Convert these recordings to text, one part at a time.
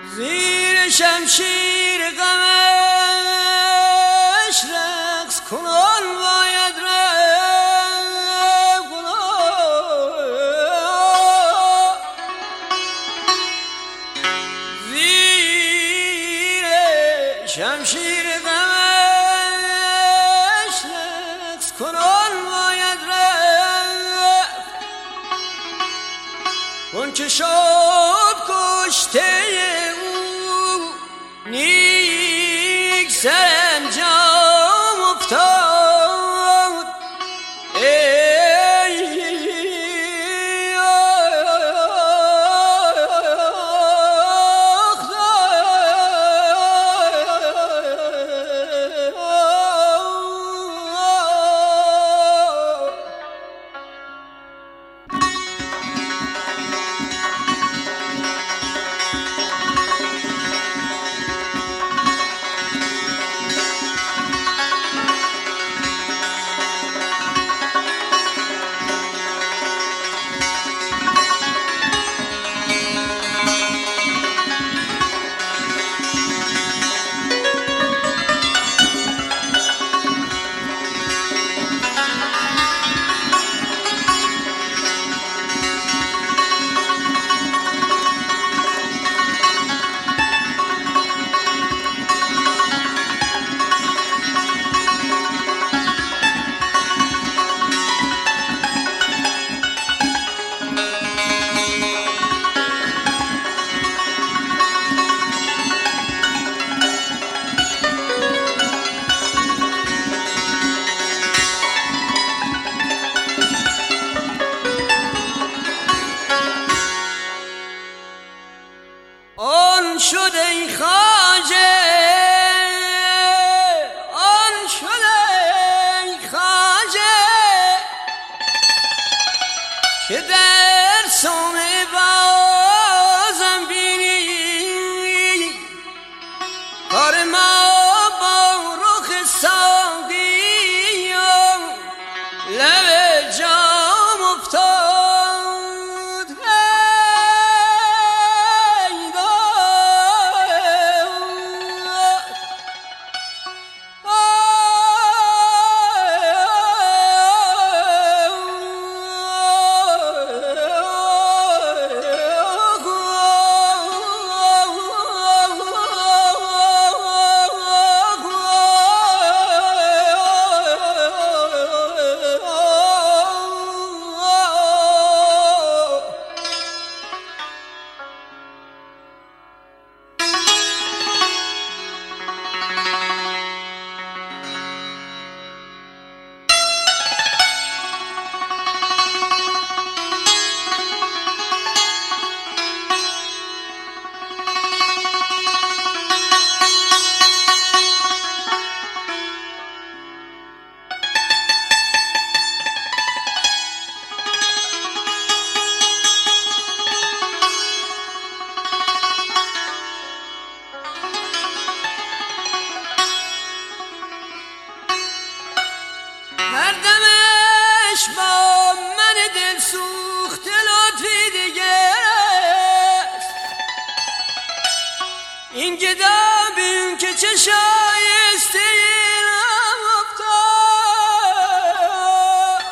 زیر شمشیر غمش رقص کنان باید رفت زیر شمشیر غمش رقص کنان باید رفت اون که شد کشته نیک سرانجام افتاد آن شد ای خواجه آن شد ای خواجه که در صومعه بازم بینی کار ما با رخ ساقی و لب جام افتاد هر دمش با من دل سوخته لطفی دیگه است این گدا بین که چه شایسته اینم افتاد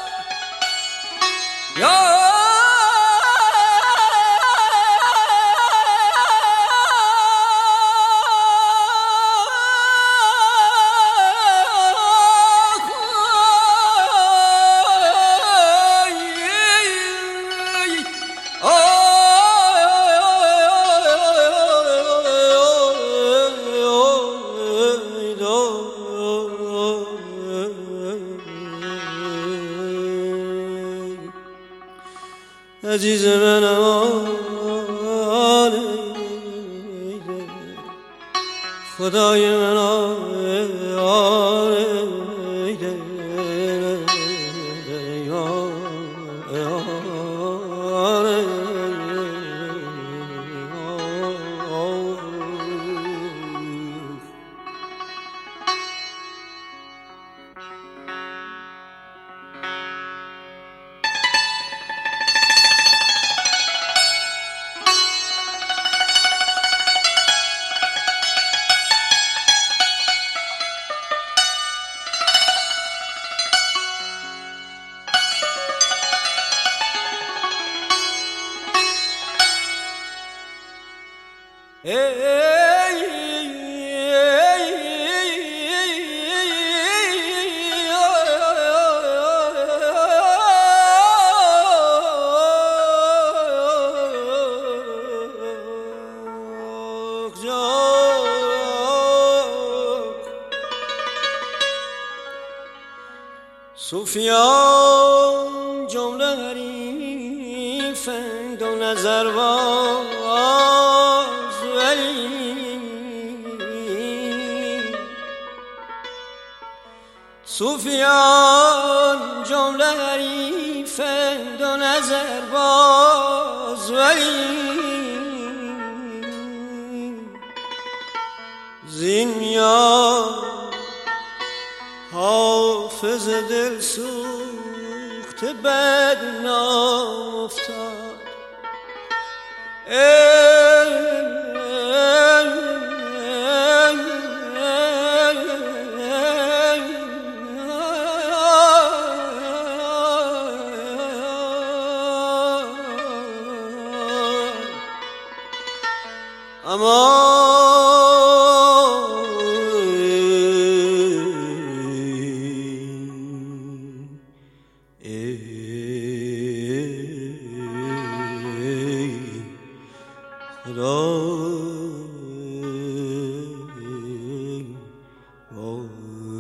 یا عزیز منم خدای منم صوفیان جمله حریفند و نظرباز ولی صوفیان جمله حریفند و نظرباز ولی زین یار حافظ دل سوخته بدنام افتاد. اما خدا. Oh